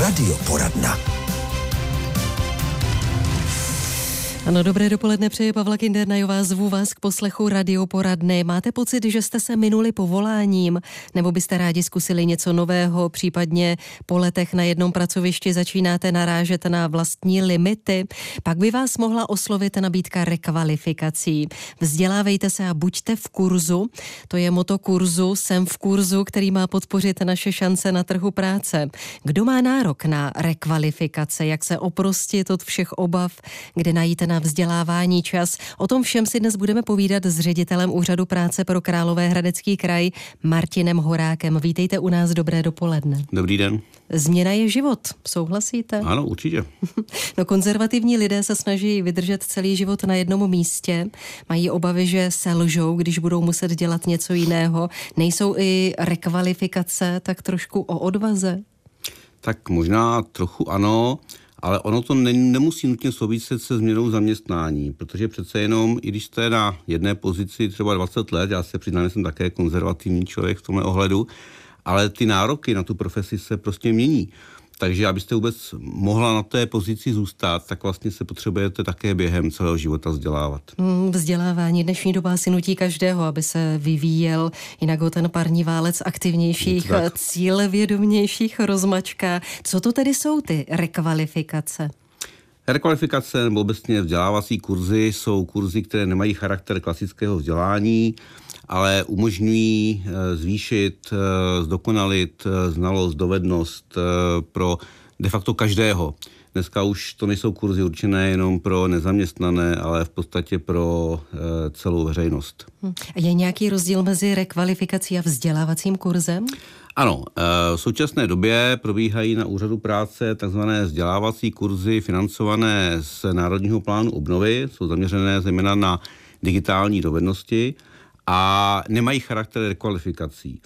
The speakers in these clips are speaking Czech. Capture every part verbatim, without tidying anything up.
Radioporadna. Ano, dobré dopoledne, přeje Pavla Kindernajová, zvu vás k poslechu Radioporadny. Máte pocit, že jste se minuli povoláním, nebo byste rádi zkusili něco nového, případně po letech na jednom pracovišti začínáte narážet na vlastní limity? Pak by vás mohla oslovit nabídka rekvalifikací. Vzdělávejte se a buďte v kurzu. To je motto kurzu Jsem v kurzu, který má podpořit naše šance na trhu práce. Kdo má nárok na rekvalifikace, jak se oprostit od všech obav, kde najít na vzdělávání čas. O tom všem si dnes budeme povídat s ředitelem Úřadu práce pro Královéhradecký kraj Martinem Horákem. Vítejte u nás, dobré dopoledne. Dobrý den. Změna je život, souhlasíte? Ano, určitě. No, konzervativní lidé se snaží vydržet celý život na jednom místě. Mají obavy, že selžou, když budou muset dělat něco jiného. Nejsou i rekvalifikace tak trošku o odvaze? Tak možná trochu ano, ale ono to ne, nemusí nutně souviset se změnou zaměstnání, protože přece jenom, i když jste na jedné pozici třeba dvacet let, já se přiznám, že jsem také konzervativní člověk v tomhle ohledu, ale ty nároky na tu profesi se prostě mění. Takže abyste vůbec mohla na té pozici zůstat, tak vlastně se potřebujete také během celého života vzdělávat. Vzdělávání dnešní doba si nutí každého, aby se vyvíjel, jinak ho ten parní válec aktivnějších, cílevědomějších rozmačká. Co to tedy jsou ty rekvalifikace? Rekvalifikace nebo obecně vzdělávací kurzy jsou kurzy, které nemají charakter klasického vzdělání, ale umožňují zvýšit, zdokonalit znalost, dovednost pro de facto každého. Dneska už to nejsou kurzy určené jenom pro nezaměstnané, ale v podstatě pro celou veřejnost. Je nějaký rozdíl mezi rekvalifikací a vzdělávacím kurzem? Ano, v současné době probíhají na Úřadu práce takzvané vzdělávací kurzy financované z Národního plánu obnovy, jsou zaměřené zejména na digitální dovednosti a nemají charakter rekvalifikací.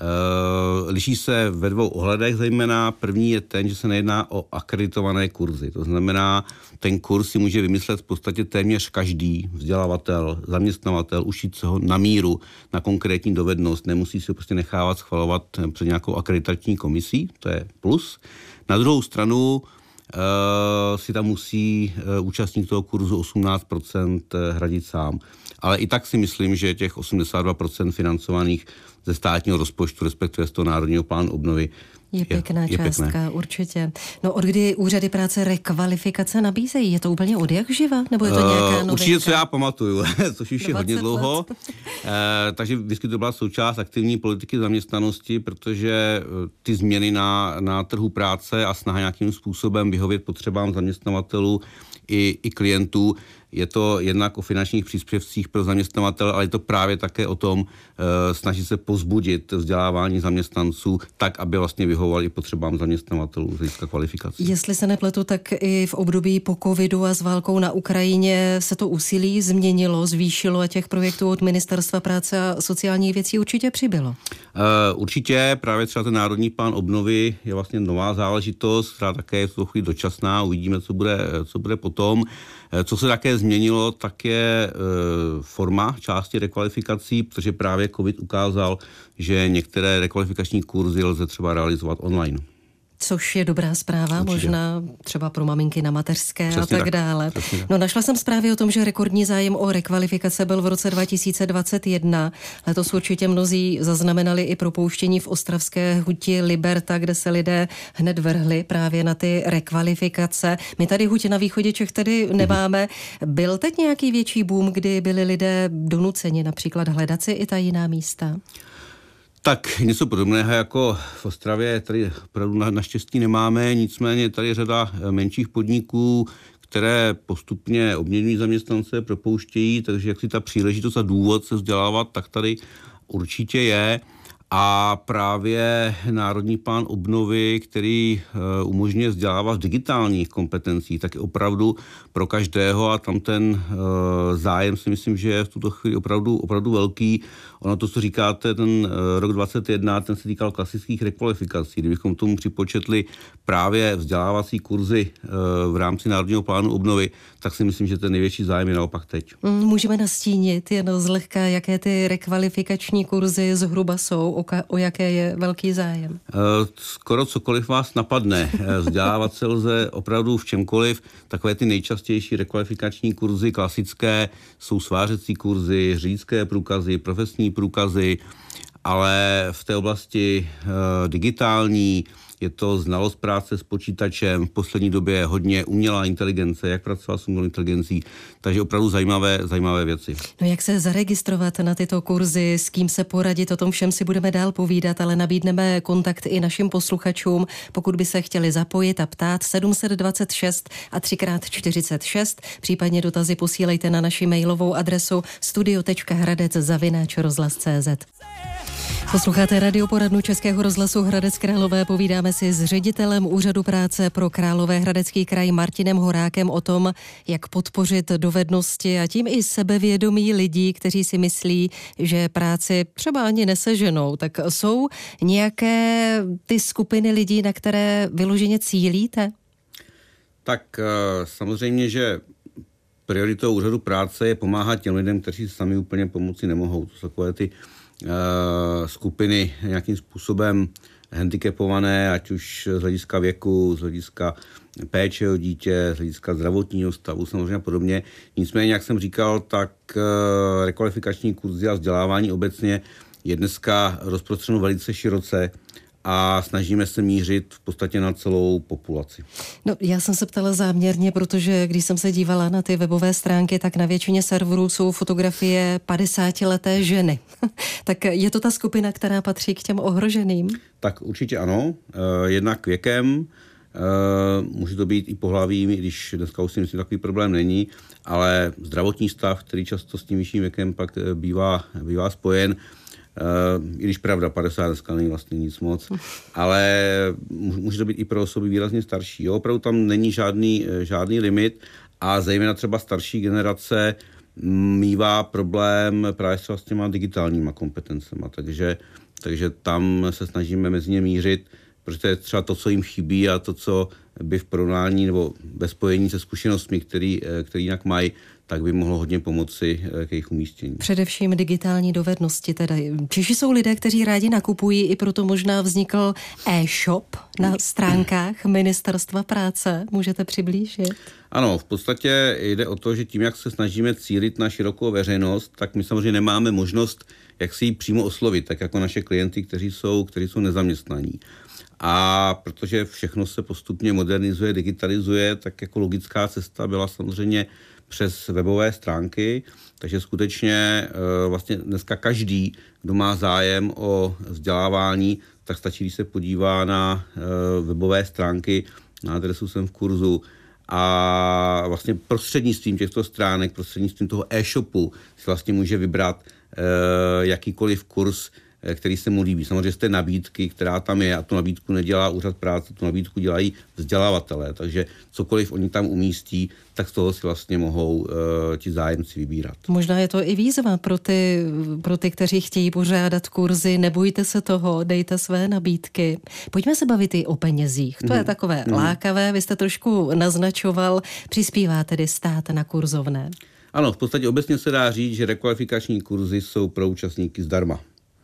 E, liší se ve dvou ohledech zejména. První je ten, že se nejedná o akreditované kurzy. To znamená, ten kurz si může vymyslet v podstatě téměř každý vzdělavatel, zaměstnavatel, učit se ho na míru, na konkrétní dovednost. Nemusí se prostě nechávat schvalovat před nějakou akreditační komisí, to je plus. Na druhou stranu e, si tam musí e, účastník toho kurzu osmnáct procent hradit sám. Ale i tak si myslím, že těch osmdesát dva procent financovaných ze státního rozpočtu, respektive z toho Národního plánu obnovy, je pěkná je, je částka, pěkné. Určitě. No, od kdy úřady práce rekvalifikace nabízejí? Je to úplně od jak živa? Nebo je to nějaká novinka? Určitě, co já pamatuju, což už je hodně dlouho. e, takže vždycky to byla součást aktivní politiky zaměstnanosti, protože ty změny na, na trhu práce a snaha nějakým způsobem vyhovět potřebám zaměstnavatelů i, i klientů. Je to jednak o finančních příspěvcích pro zaměstnavatele, ale je to právě také o tom e, snažit se povzbudit vzdělávání zaměstnanců tak, aby vlastně vyhovovali potřebám zaměstnavatelů z hlediska kvalifikace. Jestli se nepletu, tak i v období po covidu a s válkou na Ukrajině se to úsilí změnilo, zvýšilo a těch projektů od Ministerstva práce a sociálních věcí určitě přibylo. E, určitě, právě třeba ten Národní plán obnovy je vlastně nová záležitost, která také je v tu chvíli dočasná, uvidíme, co bude, co bude potom. E, co se také změnilo, tak je e, forma části rekvalifikací, protože právě COVID ukázal, že některé rekvalifikační kurzy lze třeba realizovat online. Což je dobrá zpráva, určitě. Možná třeba pro maminky na mateřské Přesně a tak, tak dále. Přesně. No, našla jsem zprávy o tom, že rekordní zájem o rekvalifikace byl v roce dva tisíce dvacet jedna. Letos určitě mnozí zaznamenali i propouštění v ostravské huti Liberta, kde se lidé hned vrhli právě na ty rekvalifikace. My tady huť na východě Čech tedy nemáme. Byl teď nějaký větší boom, kdy byli lidé donuceni například hledat si i ta jiná místa? Tak něco podobného jako v Ostravě tady opravdu na, naštěstí nemáme, nicméně tady je řada menších podniků, které postupně obměňují zaměstnance, propouštějí, takže jak si ta příležitost a důvod se vzdělávat, tak tady určitě je. A právě Národní plán obnovy, který uh, umožňuje vzdělávat v digitálních kompetencích, tak je opravdu pro každého a tam ten uh, zájem si myslím, že je v tuto chvíli opravdu, opravdu velký. Ono to, co říkáte, ten uh, rok dvacet jedna, ten se týkal klasických rekvalifikací. Kdybychom tomu připočetli právě vzdělávací kurzy uh, v rámci Národního plánu obnovy, tak si myslím, že ten největší zájem je naopak teď. Můžeme nastínit jen zlehka, jaké ty rekvalifikační kurzy zhruba jsou, o o jaké je velký zájem? Skoro cokoliv vás napadne. Vzdělávat se lze opravdu v čemkoliv. Takové ty nejčastější rekvalifikační kurzy klasické jsou svářecí kurzy, řidičské průkazy, profesní průkazy, ale v té oblasti e, digitální je to znalost práce s počítačem, v poslední době hodně umělá inteligence, jak pracovat s umělou inteligencí, takže opravdu zajímavé, zajímavé věci. No jak se zaregistrovat na tyto kurzy, s kým se poradit, o tom všem si budeme dál povídat, ale nabídneme kontakt i našim posluchačům, pokud by se chtěli zapojit a ptát sedm set dvacet šest a tři krát čtyřicet šest, případně dotazy posílejte na naši mailovou adresu studio tečka hradec zavináč rozhlas tečka cé zet. Posloucháte radioporadnu Českého rozhlasu Hradec Králové. Povídáme si s ředitelem Úřadu práce pro Královéhradecký kraj Martinem Horákem o tom, jak podpořit dovednosti a tím i sebevědomí lidí, kteří si myslí, že práci třeba ani neseženou. Tak jsou nějaké ty skupiny lidí, na které vyloženě cílíte? Tak samozřejmě, že prioritou Úřadu práce je pomáhat těm lidem, kteří sami úplně pomoci nemohou. To jsou takové ty skupiny nějakým způsobem handicapované, ať už z hlediska věku, z hlediska péče o dítě, z hlediska zdravotního stavu, samozřejmě a podobně. Nicméně, jak jsem říkal, tak rekvalifikační kurzy a vzdělávání obecně je dneska rozprostřeno velice široce a snažíme se mířit v podstatě na celou populaci. No, já jsem se ptala záměrně, protože když jsem se dívala na ty webové stránky, tak na většině serverů jsou fotografie padesátileté ženy. Tak je to ta skupina, která patří k těm ohroženým? Tak určitě ano. E, jednak věkem, e, může to být i pohlavím, i když dneska už si myslím, takový problém není, ale zdravotní stav, který často s tím vyšším věkem pak bývá, bývá spojen. Uh, i když pravda, padesát dneska není vlastně nic moc, ale může to být i pro osoby výrazně starší. Jo? Opravdu tam není žádný, žádný limit a zejména třeba starší generace mívá problém právě s těma digitálníma kompetencema, takže, takže tam se snažíme mezi ně mířit, protože to je třeba to, co jim chybí a to, co by v porovnání nebo ve spojení se zkušenostmi, který, který jinak mají, tak by mohlo hodně pomoci k jejich umístění. Především digitální dovednosti teda. Češi jsou lidé, kteří rádi nakupují, i proto možná vznikl e-shop na stránkách Ministerstva práce. Můžete přiblížit? Ano, v podstatě jde o to, že tím, jak se snažíme cílit na širokou veřejnost, tak my samozřejmě nemáme možnost, jak si ji přímo oslovit, tak jako naše klienty, kteří jsou, kteří jsou nezaměstnaní. A protože všechno se postupně modernizuje, digitalizuje, tak jako logická cesta byla samozřejmě přes webové stránky, takže skutečně vlastně dneska každý, kdo má zájem o vzdělávání, tak stačí, když se podívá na webové stránky, na adresu Jsem v kurzu a vlastně prostřednictvím těchto stránek, prostřednictvím toho e-shopu si vlastně může vybrat jakýkoliv kurz, který se mu líbí. Samozřejmě z té nabídky, která tam je, a tu nabídku nedělá Úřad práce, tu nabídku dělají vzdělavatelé, takže cokoliv oni tam umístí, tak z toho si vlastně mohou uh, ti zájemci vybírat. Možná je to i výzva pro ty, pro ty, kteří chtějí pořádat kurzy, nebojte se toho, dejte své nabídky. Pojďme se bavit i o penězích. To mm. je takové mm. lákavé, vy jste trošku naznačoval, přispívá tedy stát na kurzovné. Ano, v podstatě obecně se dá říct, že rekvalifikační kurzy jsou pro účastníky zdarma.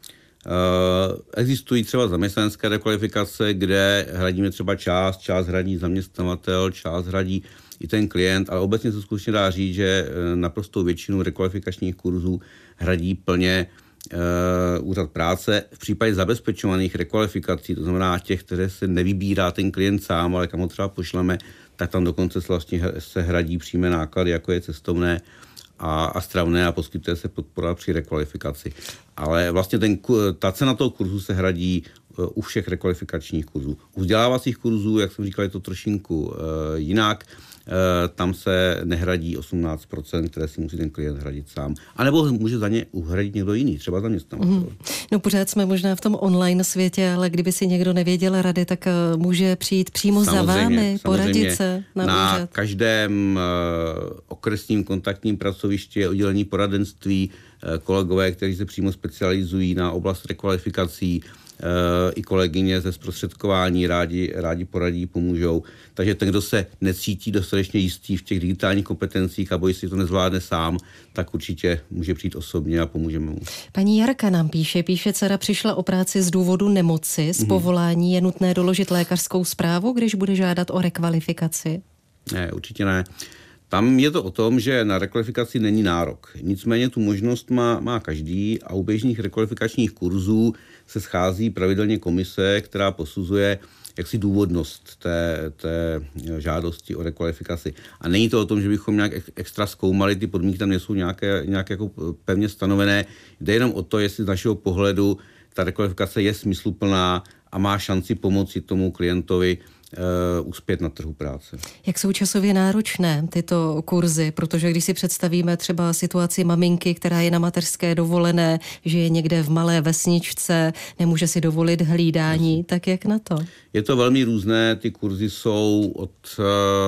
Uh, existují třeba zaměstnanecké rekvalifikace, kde hradíme třeba část, část hradí zaměstnavatel, část hradí i ten klient, ale obecně se skutečně dá říct, že naprostou většinu rekvalifikačních kurzů hradí plně uh, Úřad práce. V případě zabezpečovaných rekvalifikací, to znamená těch, které se nevybírá ten klient sám, ale kam ho třeba pošleme, tak tam dokonce se vlastně se hradí přímé náklady, jako je cestovné a, a stravné a poskytuje se podpora při rekvalifikaci. Ale vlastně ten, ta cena toho kurzu se hradí u všech rekvalifikačních kurzů. U vzdělávacích kurzů, jak jsem říkal, je to trošinku uh, jinak. Uh, tam se nehradí osmnáct procent, které si musí ten klient hradit sám. A nebo může za ně uhradit někdo jiný, třeba zaměstnavatel. Mm. No pořád jsme možná v tom online světě, ale kdyby si někdo nevěděl rady, tak uh, může přijít přímo samozřejmě, za vámi, poradit se na, na úřad. každém uh, okresním kontaktním pracovišti je oddělení poradenství, uh, kolegové, kteří se přímo specializují na oblast rekvalifikací, i kolegyně ze zprostředkování rádi, rádi poradí, pomůžou. Takže ten, kdo se necítí dostatečně jistý v těch digitálních kompetencích a bojí si to nezvládne sám, tak určitě může přijít osobně a pomůžeme mu. Paní Jarka nám píše, píše, dcera přišla o práci z důvodu nemoci, z povolání je nutné doložit lékařskou zprávu, když bude žádat o rekvalifikaci? Ne, určitě ne. Tam je to o tom, že na rekvalifikaci není nárok. Nicméně tu možnost má, má každý a u běžných rekvalifikačních kurzů se schází pravidelně komise, která posuzuje jaksi důvodnost té, té žádosti o rekvalifikaci. A není to o tom, že bychom nějak extra zkoumali, ty podmínky tam nejsou nějaké, nějaké jako pevně stanovené. Jde jenom o to, jestli z našeho pohledu ta rekvalifikace je smysluplná a má šanci pomoci tomu klientovi Uh, uspět na trhu práce. Jak jsou časově náročné tyto kurzy? Protože když si představíme třeba situaci maminky, která je na mateřské dovolené, že je někde v malé vesničce, nemůže si dovolit hlídání, Jasně. tak jak na to? Je to velmi různé, ty kurzy jsou od uh,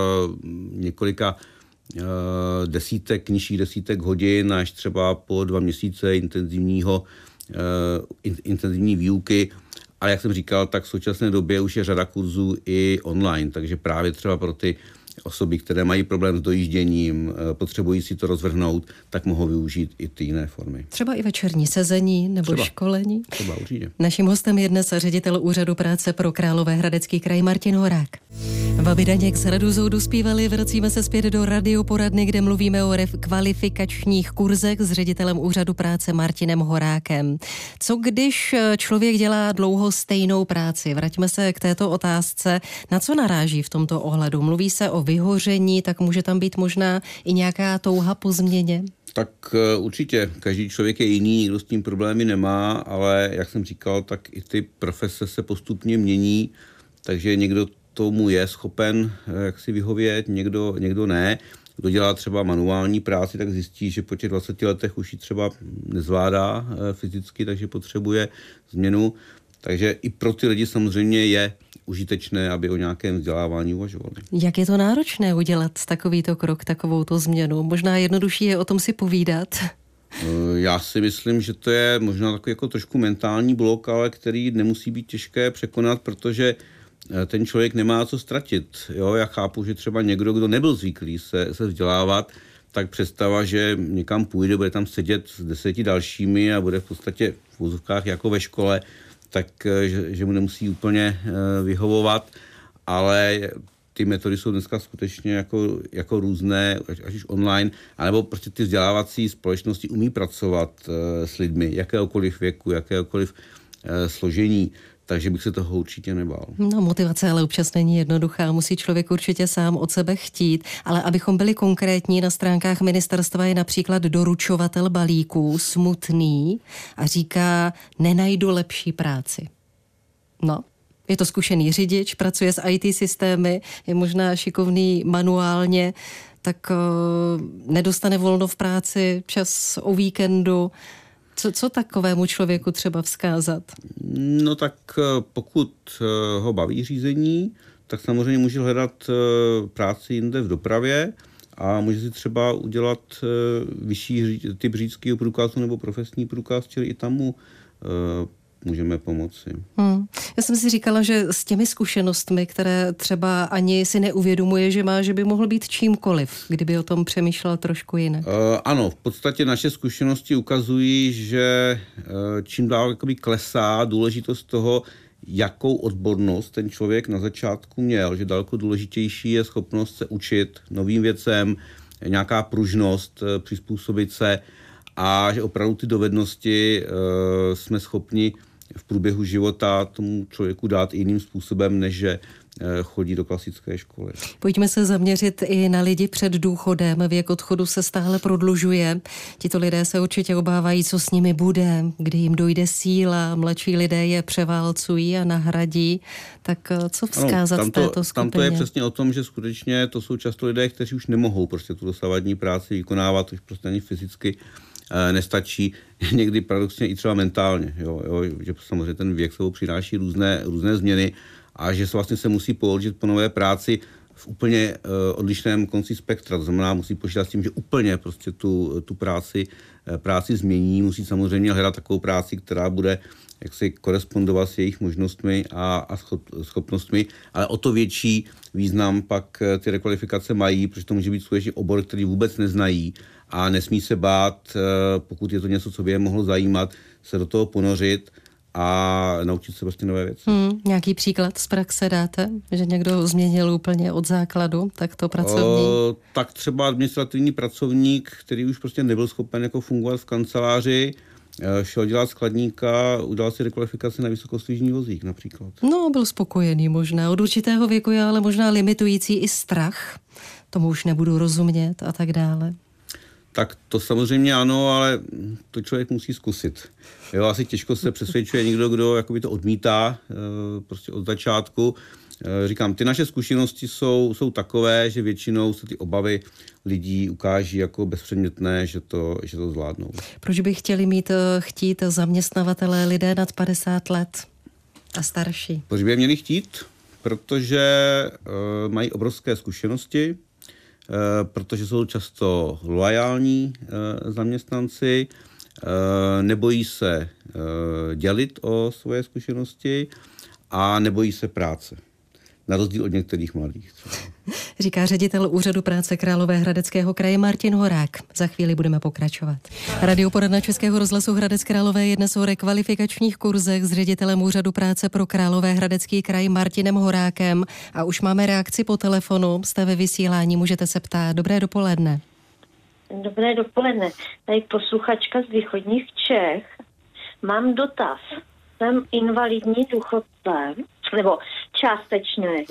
několika uh, desítek, nižších desítek hodin až třeba po dva měsíce intenzivního, uh, in, intenzivní výuky. Ale jak jsem říkal, tak v současné době už je řada kurzů i online, takže právě třeba pro ty osoby, které mají problém s dojížděním, potřebují si to rozvrhnout, tak mohou využít i ty jiné formy. Třeba i večerní sezení nebo třeba, školení. Třeba určitě. Naším hostem je dnes ředitel Úřadu práce pro Královéhradecký kraj Martin Horák. Babi Daněk z Hradu Zoudu zpívali, vracíme se zpět do radioporadny, kde mluvíme o rekvalifikačních kurzech s ředitelem Úřadu práce Martinem Horákem. Co když člověk dělá dlouho stejnou práci? Vraťme se k této otázce. Na co naráží v tomto ohledu? Mluví se o vyhoření, tak může tam být možná i nějaká touha po změně? Tak určitě, každý člověk je jiný, nikdo s tím problémy nemá, ale jak jsem říkal, tak i ty profese se postupně mění, takže někdo tomu je schopen jak si vyhovět, někdo, někdo ne. Kdo dělá třeba manuální práci, tak zjistí, že po těch dvaceti letech už ji třeba nezvládá fyzicky, takže potřebuje změnu. Takže i pro ty lidi samozřejmě je užitečné, aby o nějakém vzdělávání uvažovali. Jak je to náročné udělat takovýto krok, takovouto změnu? Možná jednodušší je o tom si povídat. Já si myslím, že to je možná takový jako trošku mentální blok, ale který nemusí být těžké překonat, protože ten člověk nemá co ztratit. Jo, já chápu, že třeba někdo, kdo nebyl zvyklý se, se vzdělávat, tak představa, že někam půjde, bude tam sedět s deseti dalšími a bude v podstatě v úzovkách jako ve škole, tak že, že mu nemusí úplně vyhovovat, ale ty metody jsou dneska skutečně jako, jako různé, až už online, anebo prostě ty vzdělávací společnosti umí pracovat s lidmi jakéhokoliv věku, jakéhokoliv složení. Takže bych se toho určitě nebál. No, motivace ale občas není jednoduchá, musí člověk určitě sám od sebe chtít, ale abychom byli konkrétní, na stránkách ministerstva je například doručovatel balíků smutný a říká, nenajdu lepší práci. No, je to zkušený řidič, pracuje s í té systémy, je možná šikovný manuálně, tak uh, nedostane volno v práci, čas o víkendu. Co, co takovému člověku třeba vzkázat? No tak pokud ho baví řízení, tak samozřejmě může hledat práci jinde v dopravě a může si třeba udělat vyšší typ řidičského průkazu nebo profesní průkaz, čili i tam mu můžeme pomoci. Hmm. Já jsem si říkala, že s těmi zkušenostmi, které třeba ani si neuvědomuje, že má, že by mohl být čímkoliv, kdyby o tom přemýšlel trošku jinak. Uh, ano, v podstatě naše zkušenosti ukazují, že uh, čím dál jakoby klesá důležitost toho, jakou odbornost ten člověk na začátku měl, že daleko důležitější je schopnost se učit novým věcem, nějaká pružnost, uh, přizpůsobit se a že opravdu ty dovednosti uh, jsme schopni v průběhu života tomu člověku dát jiným způsobem, než že chodí do klasické školy. Pojďme se zaměřit i na lidi před důchodem. Věk odchodu se stále prodlužuje. Tito lidé se určitě obávají, co s nimi bude, kdy jim dojde síla. Mladší lidé je převálcují a nahradí. Tak co vzkázat ano, v této skupině? Tam to je přesně o tom, že skutečně to jsou často lidé, kteří už nemohou prostě tu dosavadní práci vykonávat, už prostě ani fyzicky nestačí, někdy paradoxně i třeba mentálně, jo, jo, že samozřejmě ten věk sebou přináší různé, různé změny a že se vlastně se musí položit po nové práci v úplně odlišném konci spektra. To znamená, musí počítat s tím, že úplně prostě tu, tu práci, práci změní. Musí samozřejmě hledat takovou práci, která bude jak si korespondovat s jejich možnostmi a, a schop, schopnostmi, ale o to větší význam pak ty rekvalifikace mají, protože to může být skutečně obor, který vůbec neznají a nesmí se bát, pokud je to něco, co by je mohlo zajímat, se do toho ponořit a naučit se prostě nové věci. Hmm, nějaký příklad z praxe dáte? Že někdo změnil úplně od základu takto pracovní? O, tak třeba administrativní pracovník, který už prostě nebyl schopen jako fungovat v kanceláři, šel dělat skladníka, udělal si rekvalifikaci na vysokostížní vozík například. No, byl spokojený možná. Od určitého věku je ale možná limitující i strach. Tomu už nebudu rozumět a tak dále. Tak to samozřejmě ano, ale to člověk musí zkusit. Jo, asi těžko se přesvědčuje někdo, kdo jakoby to odmítá prostě od začátku. Říkám, ty naše zkušenosti jsou, jsou takové, že většinou se ty obavy lidí ukáží jako bezpředmětné, že to, že to zvládnou. Proč by chtěli mít, chtít zaměstnavatelé lidé nad padesát let a starší? Proč by je měli chtít? Protože uh, mají obrovské zkušenosti, uh, protože jsou často loajální uh, zaměstnanci, uh, nebojí se uh, dělit o svoje zkušenosti a nebojí se práce. Na rozdíl od některých mladých. Říká ředitel Úřadu práce Královéhradeckého kraje Martin Horák. Za chvíli budeme pokračovat. Radioporadna Českého rozhlasu Hradec Králové je dnes o rekvalifikačních kurzech s ředitelem Úřadu práce pro Královéhradecký kraj Martinem Horákem. A už máme reakci po telefonu. Jste ve vysílání, můžete se ptát. Dobré dopoledne. Dobré dopoledne. Tady posluchačka z východních Čech. Mám dotaz. Jsem invalidní důchodce, nebo částečný,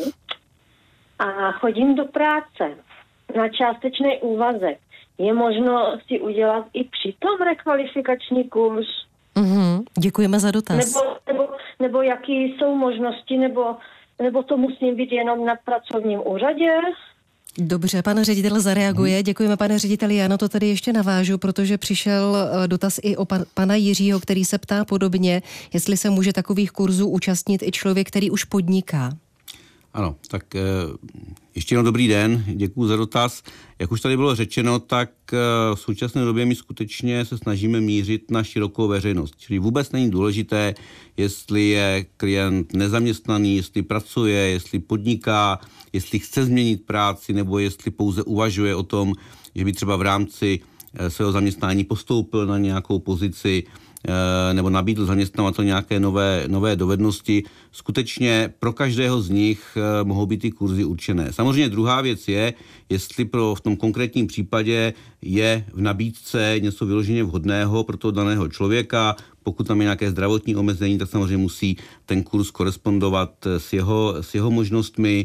a chodím do práce na částečný úvazek. Je možno si udělat i přitom rekvalifikační kurz? Mm-hmm. Děkujeme za dotaz. Nebo, nebo, nebo jaký jsou možnosti, nebo, nebo to musím být jenom na pracovním úřadě? Dobře, pan ředitel zareaguje. Děkujeme, pane řediteli. Já na to tady ještě navážu, protože přišel dotaz i o pan, pana Jiřího, který se ptá podobně, jestli se může takových kurzů účastnit i člověk, který už podniká. Ano, tak ještě jednou dobrý den, děkuji za dotaz. Jak už tady bylo řečeno, tak v současné době my skutečně se snažíme mířit na širokou veřejnost. Čili vůbec není důležité, jestli je klient nezaměstnaný, jestli pracuje, jestli podniká, jestli chce změnit práci, nebo jestli pouze uvažuje o tom, že by třeba v rámci svého zaměstnání postoupil na nějakou pozici nebo nabídl zaměstnavatel nějaké nové, nové dovednosti. Skutečně pro každého z nich mohou být ty kurzy určené. Samozřejmě druhá věc je, jestli pro v tom konkrétním případě je v nabídce něco vyloženě vhodného pro toho daného člověka. Pokud tam je nějaké zdravotní omezení, tak samozřejmě musí ten kurz korespondovat s jeho, s jeho možnostmi.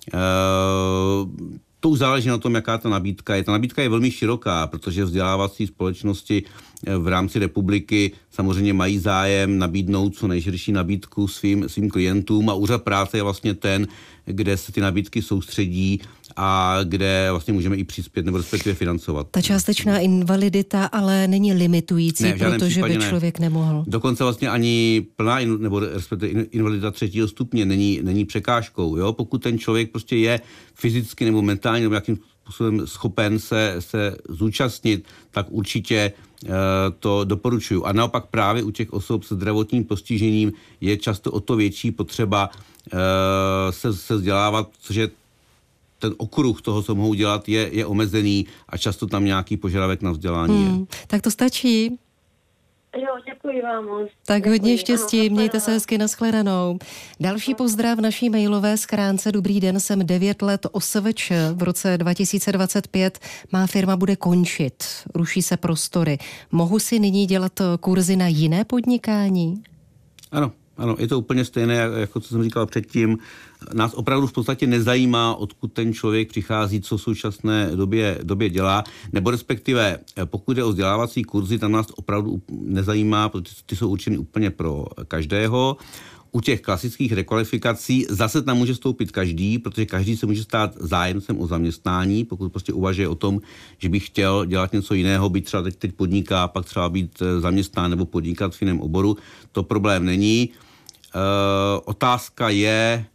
To už záleží na tom, jaká ta nabídka je. Ta nabídka je velmi široká, protože vzdělávací společnosti v rámci republiky samozřejmě mají zájem nabídnout co nejširší nabídku svým, svým klientům a úřad práce je vlastně ten, kde se ty nabídky soustředí a kde vlastně můžeme i přispět nebo respektive financovat. Ta částečná invalidita ale není limitující, ne, protože by člověk ne. nemohl. Dokonce vlastně ani plná in, nebo respektive invalidita třetího stupně není, není překážkou. Jo? Pokud ten člověk prostě je fyzicky nebo mentálně nebo jakým způsobem schopen se, se zúčastnit, tak určitě e, to doporučuju. A naopak právě u těch osob se zdravotním postižením je často o to větší potřeba e, se, se vzdělávat, což je ten okruh toho, co mohou dělat, je, je omezený a často tam nějaký požadavek na vzdělání hmm, je. Tak to stačí. Jo, děkuji vám moc. Tak děkuji. hodně štěstí, ano, mějte se hezky, nashledanou. Další pozdrav v naší mailové schránce. Dobrý den, jsem devět let O S V Č. V roce dva tisíce dvacet pět má firma bude končit. Ruší se prostory. Mohu si nyní dělat kurzy na jiné podnikání? Ano. Ano, je to úplně stejné, jako co jsem říkal předtím. Nás opravdu v podstatě nezajímá, odkud ten člověk přichází, co v současné době, době dělá, nebo respektive, pokud jde o vzdělávací kurzy, tam nás opravdu nezajímá, protože ty jsou určeny úplně pro každého. U těch klasických rekvalifikací zase tam může vstoupit každý, protože každý se může stát zájemcem o zaměstnání, pokud prostě uvažuje o tom, že by chtěl dělat něco jiného, být třeba teď, teď podniká, pak třeba být zaměstnán nebo podnikat v jiném oboru, to problém není. E, otázka je,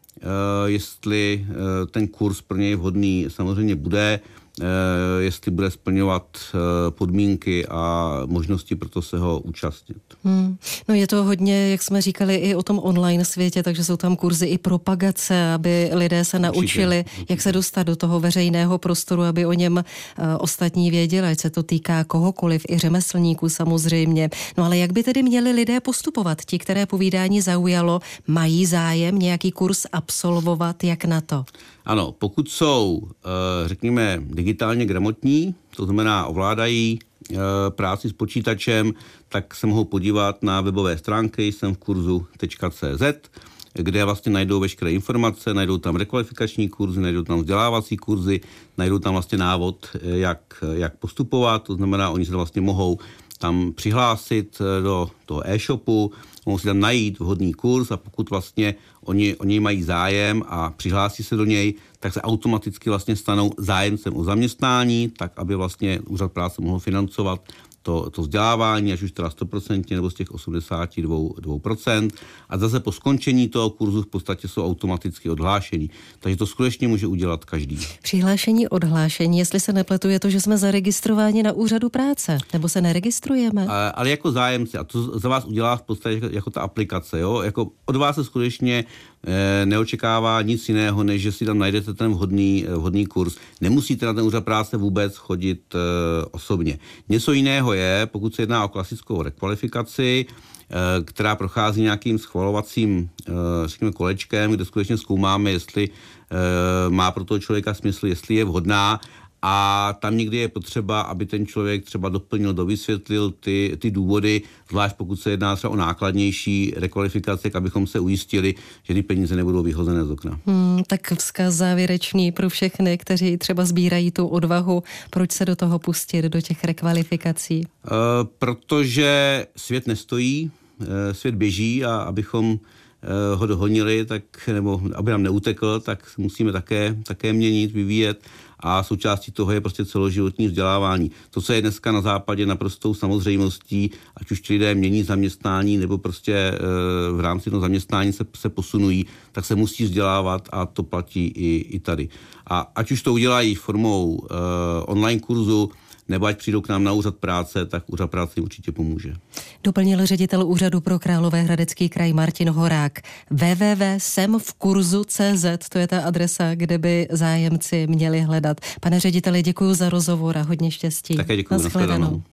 jestli ten kurz pro něj vhodný samozřejmě bude, jestli bude splňovat podmínky a možnosti pro to se ho účastnit. Hmm. No je to hodně, jak jsme říkali, i o tom online světě, takže jsou tam kurzy i propagace, aby lidé se naučili, určitě, určitě. jak se dostat do toho veřejného prostoru, aby o něm ostatní věděli, ať se to týká kohokoliv, i řemeslníků samozřejmě. No ale jak by tedy měli lidé postupovat? Ti, které povídání zaujalo, mají zájem nějaký kurz absolvovat, jak na to? Ano, pokud jsou, řekněme, digitálně gramotní, to znamená ovládají práci s počítačem, tak se mohou podívat na webové stránky jsem v kurzu tečka cé zet, kde vlastně najdou veškeré informace, najdou tam rekvalifikační kurzy, najdou tam vzdělávací kurzy, najdou tam vlastně návod, jak, jak postupovat, to znamená, oni se vlastně mohou tam přihlásit do toho e-shopu, mohou si tam najít vhodný kurz a pokud vlastně oni, oni mají zájem a přihlásí se do něj, tak se automaticky vlastně stanou zájemcem o zaměstnání, tak aby vlastně úřad práce mohl financovat to, to vzdělávání, až už teda sto procent nebo z těch osmdesát dva procent. A zase po skončení toho kurzu v podstatě jsou automaticky odhlášení. Takže to skutečně může udělat každý. Přihlášení, odhlášení, jestli se nepletu, je to, že jsme zaregistrováni na úřadu práce, nebo se neregistrujeme? Ale, ale jako zájemci, a to za vás udělá v podstatě jako, jako ta aplikace, jo? Jako od vás se skutečně e, neočekává nic jiného, než že si tam najdete ten vhodný, vhodný kurz. Nemusíte na ten úřad práce vůbec chodit e, osobně. Něco jiného je, pokud se jedná o klasickou rekvalifikaci, která prochází nějakým schvalovacím, řekněme, kolečkem, kde skutečně zkoumáme, jestli má pro toho člověka smysl, jestli je vhodná. A tam někdy je potřeba, aby ten člověk třeba doplnil, dovysvětlil ty, ty důvody, zvlášť pokud se jedná třeba o nákladnější rekvalifikace, abychom se ujistili, že ty peníze nebudou vyhozené z okna. Hmm, tak vzkaz závěrečný pro všechny, kteří třeba sbírají tu odvahu, proč se do toho pustit, do těch rekvalifikací? E, protože svět nestojí, e, svět běží a abychom e, ho dohonili, tak, nebo aby nám neutekl, tak musíme také, také měnit, vyvíjet. A součástí toho je prostě celoživotní vzdělávání. To, co je dneska na západě naprostou samozřejmostí, ať už ti lidé mění zaměstnání nebo prostě e, v rámci toho zaměstnání se, se posunují, tak se musí vzdělávat a to platí i, i tady. A ať už to udělají formou e, online kurzu, nebo ať přijdou k nám na úřad práce, tak úřad práce jim určitě pomůže. Doplnil ředitel úřadu pro Královéhradecký kraj Martin Horák. w w w tečka jsem v kurzu tečka cé zet, to je ta adresa, kde by zájemci měli hledat. Pane řediteli, děkuji za rozhovor a hodně štěstí. Také děkuji. Nashledanou.